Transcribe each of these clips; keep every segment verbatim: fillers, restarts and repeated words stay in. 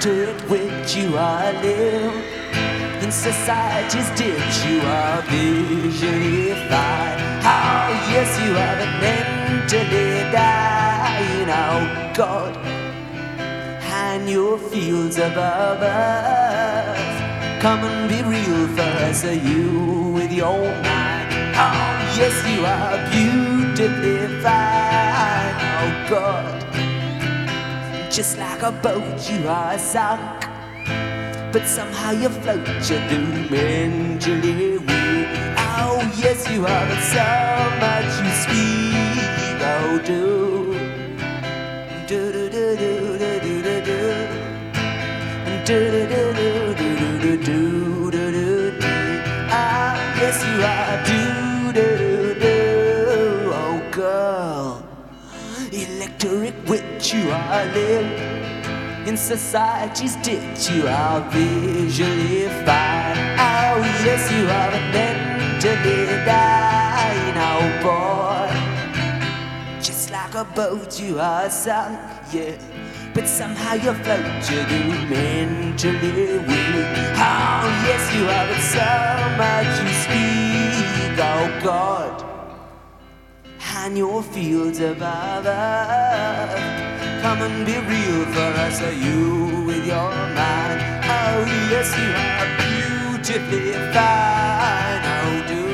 electorate which you are live in society's ditch. You are visualified. Oh yes, you are but mentally dying. Oh God, and your fields above us, come and be real for us. Are you with your mind? Oh yes, you are beautifully fine. Oh God, just like a boat you are sunk, but somehow you float, you do mentally weak. Oh yes, you are, but so much you speak. Oh do, do do do do do do do do, do do do do do do do do do. Ah yes, you are, do do do do. Oh girl, electorate witch you are live in society's ditch. You are visually fine. Oh yes, you are but mentally dying. Oh boy, just like a boat you are sunk, yeah, but somehow you float, you do mentally weak. Oh yes, you are, but so much you speak. Oh God, and your fields above us, come and be real for us. Are you with your mind? Oh yes, you are beautifully fine. Oh do,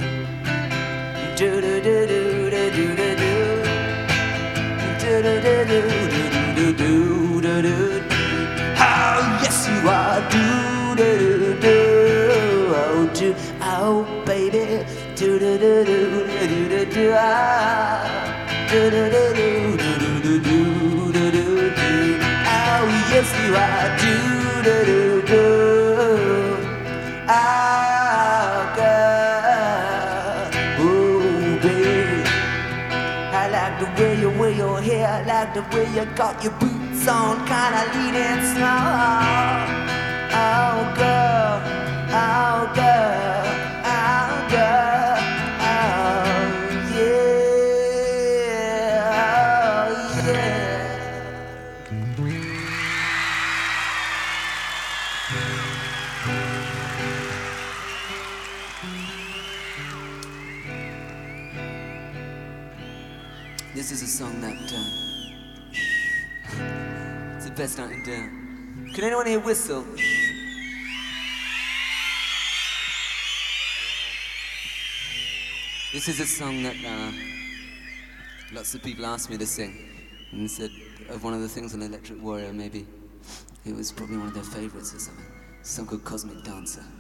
do do do do do do do do, do do do do do do do do. Oh yes, you are, do do do do. Oh do, oh baby, do do do do do do do. Ah, do do do do do do do do do do. Oh yes, you are, do do do do. Oh girl, oh baby, I like the way you wear your hair, I like the way you got your boots on, kinda leading slow. Oh girl, oh girl, oh girl, oh yeah, oh yeah. This is a song that uh, it's the best I can do. Can anyone hear whistle? This is a song that uh, lots of people asked me to sing, and said of one of the things on Electric Warrior, maybe it was probably one of their favorites or something. It's a song called Cosmic Dancer.